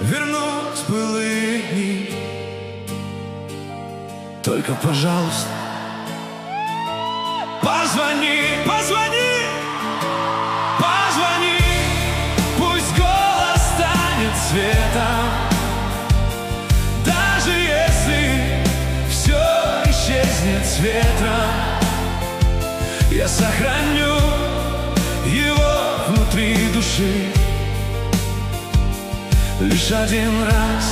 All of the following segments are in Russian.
вернуть былые дни. Только, пожалуйста, позвони, позвони, позвони. Пусть голос станет светом, даже если все исчезнет с ветром. Я сохраню его внутри души лишь один раз.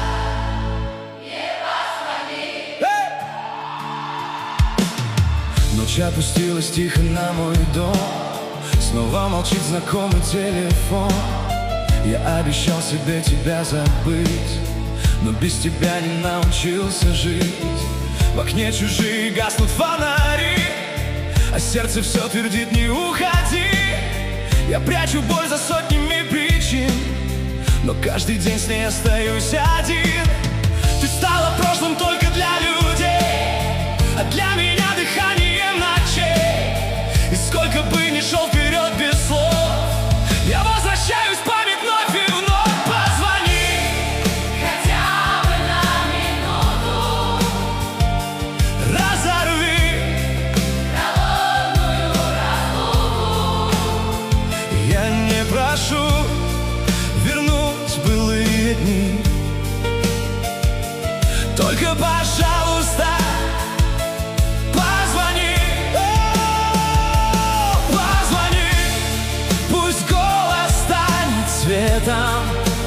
Ночь опустилась тихо на мой дом, снова молчит знакомый телефон. Я обещал себе тебя забыть, но без тебя не научился жить. В окне чужие гаснут фонари, а сердце все твердит: не уходи. Я прячу боль за сотнями причин, но каждый день с ней остаюсь один. Ты стала прошлым только для людей, а для меня дыханием ночей. И сколько бы ни шел вперед без слов, я возвращаюсь в память вновь и вновь. Позвони хотя бы на минуту, разорви холодную разлуку. Я не прошу вернуть былые дни, только, пожалуйста, позвони, позвони. Пусть голос станет светом,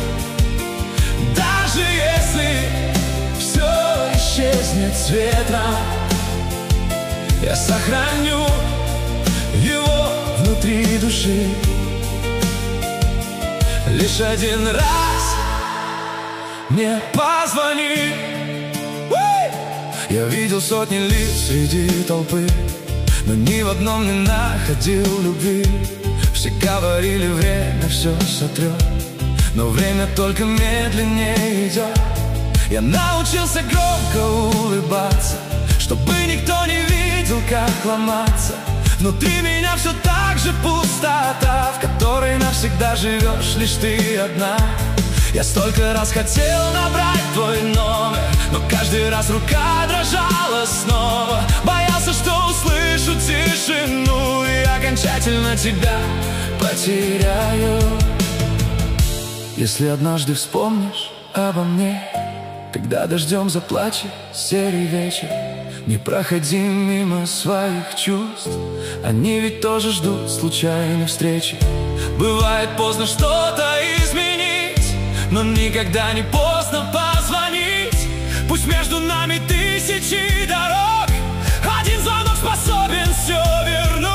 даже если все исчезнет с ветром. Я сохраню его внутри души лишь один раз. Мне позвони. Я видел сотни лиц среди толпы, но ни в одном не находил любви. Все говорили, время все сотрет, но время только медленнее идет. Я научился громко улыбаться, чтобы никто не видел, как ломаться. Внутри меня все так же пустота, в которой навсегда живешь лишь ты одна. Я столько раз хотел набрать твой номер, но каждый раз рука дрожала снова. Боялся, что услышу тишину и окончательно тебя потеряю. Если однажды вспомнишь обо мне, когда дождем заплачет серый вечер, не проходи мимо своих чувств, они ведь тоже ждут случайной встречи. Бывает поздно что-то изменить, но никогда не поздно позвонить. Пусть между нами тысячи дорог, один звонок способен все вернуть.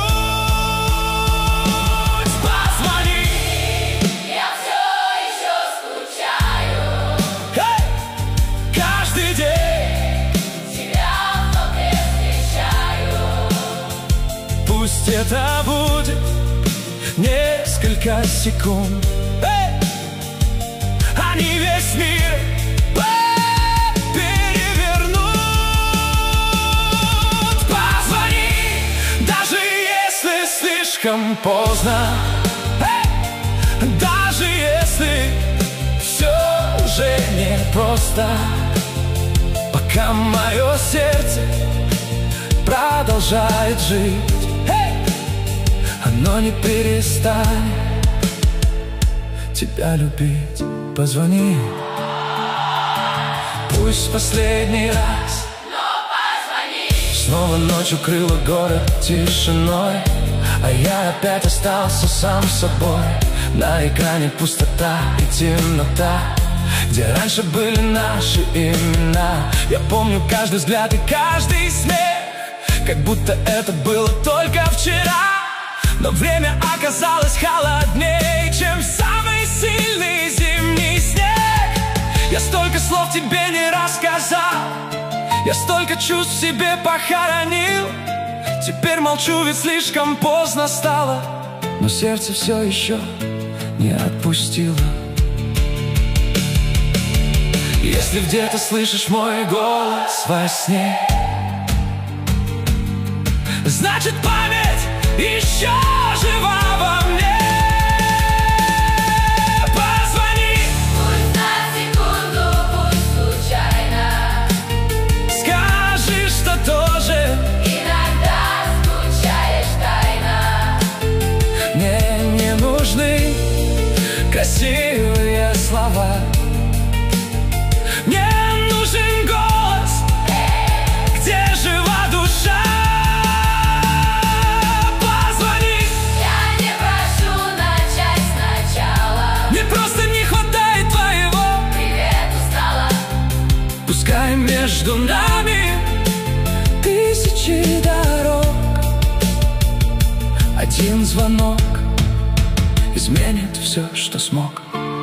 Позвони, Я все еще скучаю, каждый день тебя вновь встречаю. пусть это будет несколько секунд, они весь мир перевернут. Позвони, даже если слишком поздно, даже если все уже непросто. Пока мое сердце продолжает жить, оно не перестанет тебя любить. Позвони, пусть в последний раз, Но позвони, снова ночь укрыла город тишиной, а я опять остался сам собой. На экране пустота и темнота, где раньше были наши имена. Я помню каждый взгляд и каждый смех, как будто это было только вчера. Но время оказалось холоднее, чем самый сильный зимний снег. Я столько слов тебе не рассказал, я столько чувств в себе похоронил. Теперь молчу, ведь слишком поздно стало, но сердце все еще не отпустило. Если где-то слышишь мой голос во сне, значит, память еще жива во мне. Позвони, пусть нас между нами тысячи дорог. Один звонок изменит все, что смог.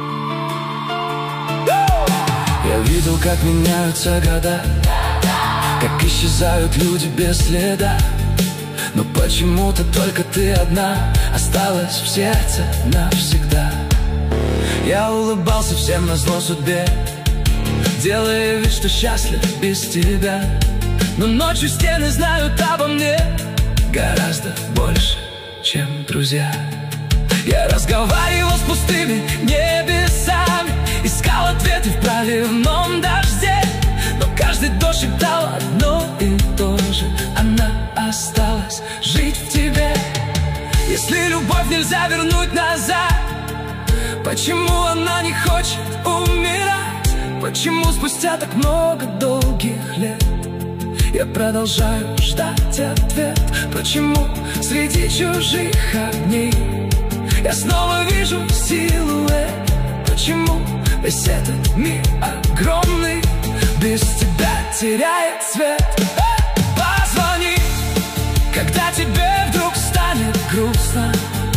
Я видел, как меняются года, как исчезают люди без следа. Но почему-то только ты одна осталась в сердце навсегда. Я улыбался всем назло судьбе, делая вид, что счастлив без тебя. Но ночью стены знают обо мне гораздо больше, чем друзья. Я разговаривал с пустыми небесами, искал ответы в проливном дожде, но каждый дождь шептал одно и то же: она осталась жить в тебе. Если любовь нельзя вернуть назад, почему она не хочет умирать? Почему спустя так много долгих лет я продолжаю ждать ответ? Почему среди чужих огней я снова вижу силуэт? Почему весь этот мир огромный без тебя теряет цвет? Позвони, когда тебе вдруг станет грустно,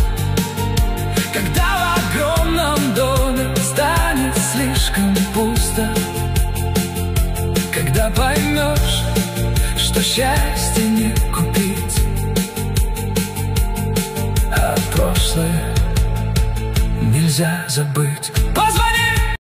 когда в огромном доме станет слишком пусто, когда поймешь, что счастье не купить, а прошлое нельзя забыть.